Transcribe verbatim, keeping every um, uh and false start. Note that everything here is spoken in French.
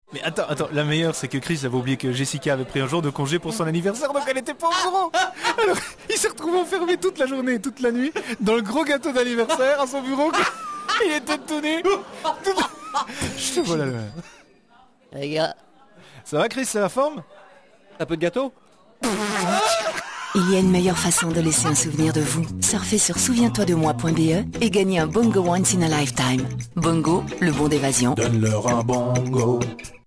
Mais attends, attends, la meilleure c'est que Chris avait oublié que Jessica avait pris un jour de congé pour son anniversaire, donc elle était pas au courant. Alors il s'est retrouvé enfermé toute la journée et toute la nuit dans le gros gâteau d'anniversaire à son bureau. Il était tout nu. Tout... Je te vois là. Les gars, Ça va Chris, c'est la forme? Un peu de gâteau? Il y a une meilleure façon de laisser un souvenir de vous. Surfez sur souviens-toi de moi point b e et gagnez un Bongo Once in a Lifetime. Bongo, le bon d'évasion. Donne-leur un bongo.